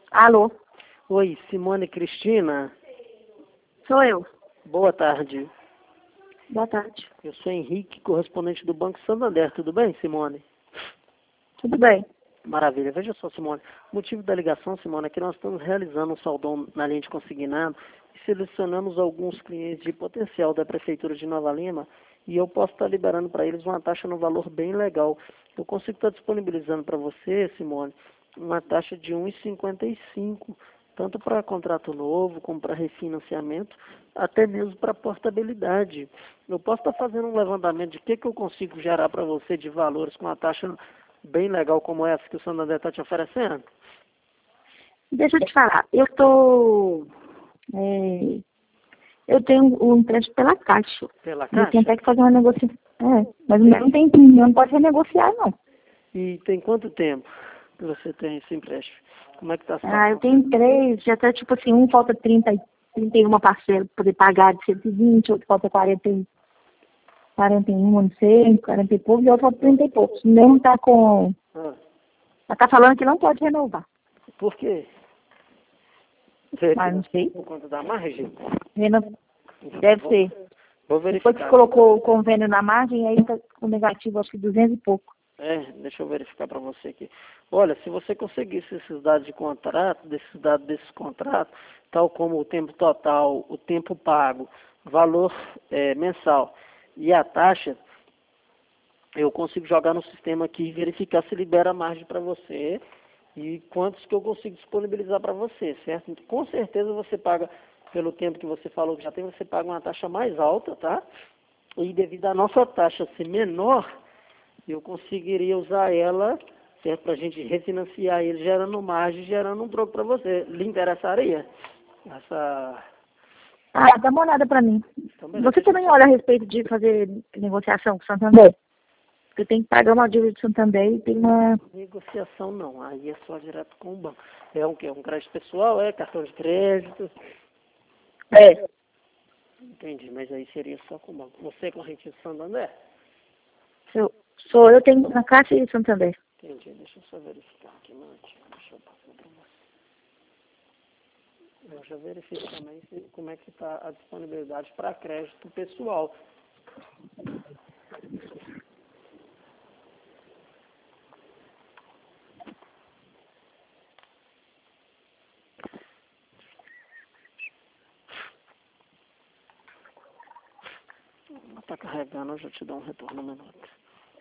Alô, Oi, Simone Cristina. sou eu. Boa tarde. Boa tarde. Eu sou Henrique, correspondente do Banco Santander. Tudo bem, Simone? Tudo bem? Maravilha. Veja só, Simone. O motivo da ligação, Simone, é que nós estamos realizando um saldão na linha de consignado e selecionamos alguns clientes de potencial da Prefeitura de Nova Lima e eu posso estar liberando para eles uma taxa no valor bem legal. Eu consigo estar disponibilizando para você, Simone, uma taxa de 1,55, tanto para contrato novo como para refinanciamento, até mesmo para portabilidade. Eu posso estar fazendo um levantamento de que eu consigo gerar para você de valores com uma taxa bem legal como essa que o Santander está te oferecendo? Deixa eu te falar. Eu tenho um empréstimo pela Caixa. Pela Eu tenho Caixa? até que fazer uma negociação. Mas não tem, não pode renegociar, não. E tem quanto tempo que você tem esse empréstimo? Como é que está a Ah, eu situação? tenho três, já tá tipo assim, um falta 31 parcela para poder pagar de 120, outro falta 41, não sei, 40 e poucos, e outro falta 30 e poucos. O mesmo tá com. Ah, Ela tá falando que não pode renovar. por quê? Você Mas não sei. por conta da margem? Deve Vou, ser. vou Depois que verificar. colocou o convênio na margem, aí tá com negativo, acho que 200 e pouco. Deixa eu verificar para você aqui. Olha, se você conseguisse esses dados de contrato, desses dados desses contratos, tal como o tempo total, o tempo pago, valor mensal e a taxa, eu consigo jogar no sistema aqui e verificar se libera a margem para você e quantos que eu consigo disponibilizar para você, certo? Então, com certeza você paga, pelo tempo que você falou que já tem, você paga uma taxa mais alta, tá? E devido à nossa taxa ser menor, eu conseguiria usar ela, certo? Para a gente refinanciar ele, gerando margem, gerando um troco para você. Lhe interessaria? Essa... Ah, dá uma olhada para mim. Então, beleza. Você também olha a respeito de fazer negociação com o Santander? Porque tem que pagar uma dívida do Santander e tem uma... Negociação não, aí é só direto com o banco. É um quê? Um crédito pessoal, cartão de crédito? É, Entendi, mas aí seria só com o banco. Você é corrente de Santander? eu tenho na Caixa e Santander. Entendi, deixa eu só verificar aqui, Mantinho. Deixa eu passar para você. Eu já verifico também como é que está a disponibilidade para crédito pessoal. Está carregando, eu já te dou um retorno no minuto.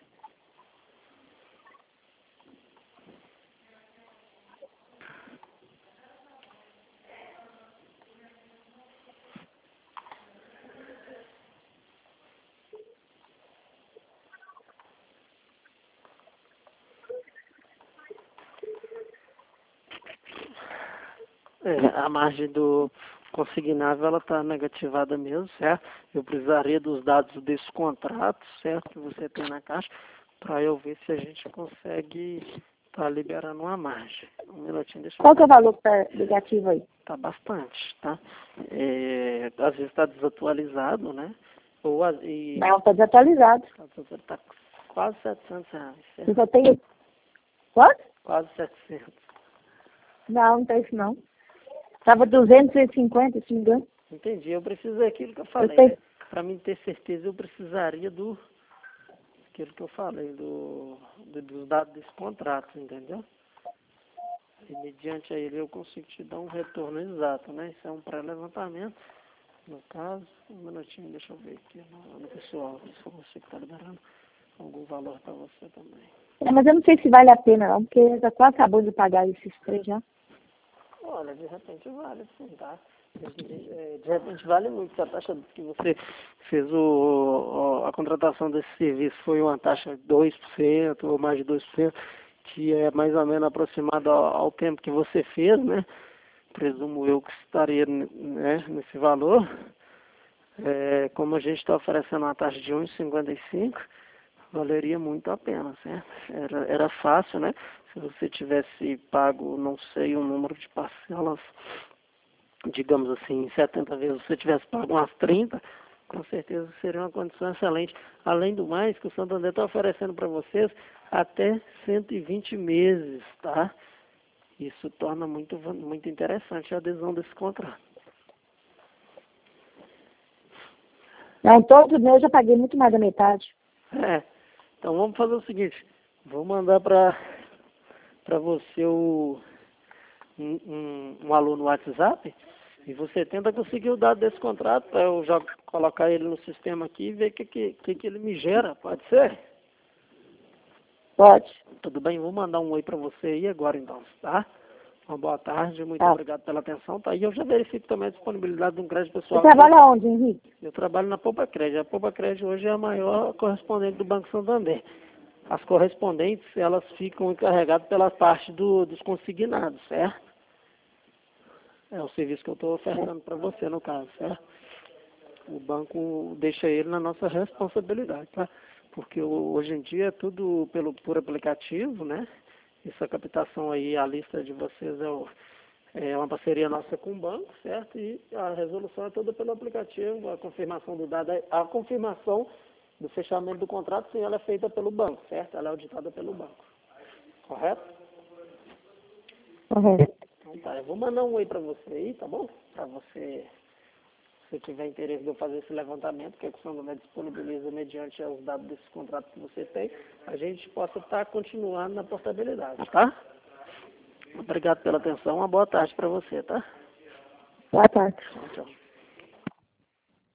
A margem do consignável ela está negativada mesmo, certo? Eu precisaria dos dados desse contrato, certo? Que você tem na caixa, para eu ver se a gente consegue estar liberando uma margem. Um minutinho, deixa eu Qual que é ver. o valor que tá negativo aí? Tá bastante, tá? Às vezes está desatualizado, né? Não, está desatualizado. Tá quase R$ 700, Eu certo? só tenho... Quanto? Quase 700. Não tem isso não. Estava 250, se não me engano. Entendi. Eu preciso daquilo que eu Eu falei, tenho... né? Para mim ter certeza, eu precisaria aquilo que eu falei, dos dados desse contrato, entendeu? E mediante a ele eu consigo te dar um retorno exato, né? Isso é um pré-levantamento. No caso, um minutinho, deixa eu ver aqui no pessoal, se for você que está liberando algum valor para você também. Mas eu não sei se vale a pena não, porque já quase acabou de pagar esses três já. Olha, de repente vale sim, tá? De repente vale muito. Se a taxa que você fez a contratação desse serviço foi uma taxa de 2% ou mais de 2%, que é mais ou menos aproximado ao tempo que você fez, né? Presumo eu que estaria, né, nesse valor. Como a gente está oferecendo uma taxa de 1,55, valeria muito a pena, certo? Era fácil, né? Se você tivesse pago, não sei, um número de parcelas, digamos assim, 70 vezes, se você tivesse pago umas 30, com certeza seria uma condição excelente. Além do mais, que o Santander está oferecendo para vocês até 120 meses, tá? Isso torna muito interessante a adesão desse contrato. Não, todos os meus eu já paguei muito mais da metade. Então vamos fazer o seguinte, vou mandar para você um aluno no WhatsApp e você tenta conseguir o dado desse contrato para eu já colocar ele no sistema aqui e ver o que ele me gera, pode ser? Pode. Tudo bem, vou mandar um oi para você aí agora então, tá? Uma boa tarde, muito Tá. obrigado pela atenção, tá? E eu já verifico também a disponibilidade de um crédito pessoal. Você trabalha onde, Henrique? Eu trabalho na Poupa Crédito. A Poupa Crédito hoje é a maior correspondente do Banco Santander. As correspondentes, elas ficam encarregadas pela parte dos consignados, certo? É o serviço que eu estou ofertando para você, no caso, certo? O banco deixa ele na nossa responsabilidade, tá? Porque hoje em dia é tudo por aplicativo, né? Essa captação aí, a lista de vocês é uma parceria nossa com o banco, certo? E a resolução é toda pelo aplicativo, a confirmação do dado, a confirmação do fechamento do contrato, sim, ela é feita pelo banco, certo? Ela é auditada pelo banco. Correto? Correto. Então tá, eu vou mandar um oi para você aí, tá bom? Para você, se tiver interesse de eu fazer esse levantamento, que a Santander disponibiliza mediante os dados desse contrato que você tem, a gente possa estar continuando na portabilidade, tá? Obrigado pela atenção, uma boa tarde para você, tá? Boa tarde. Tchau, tchau.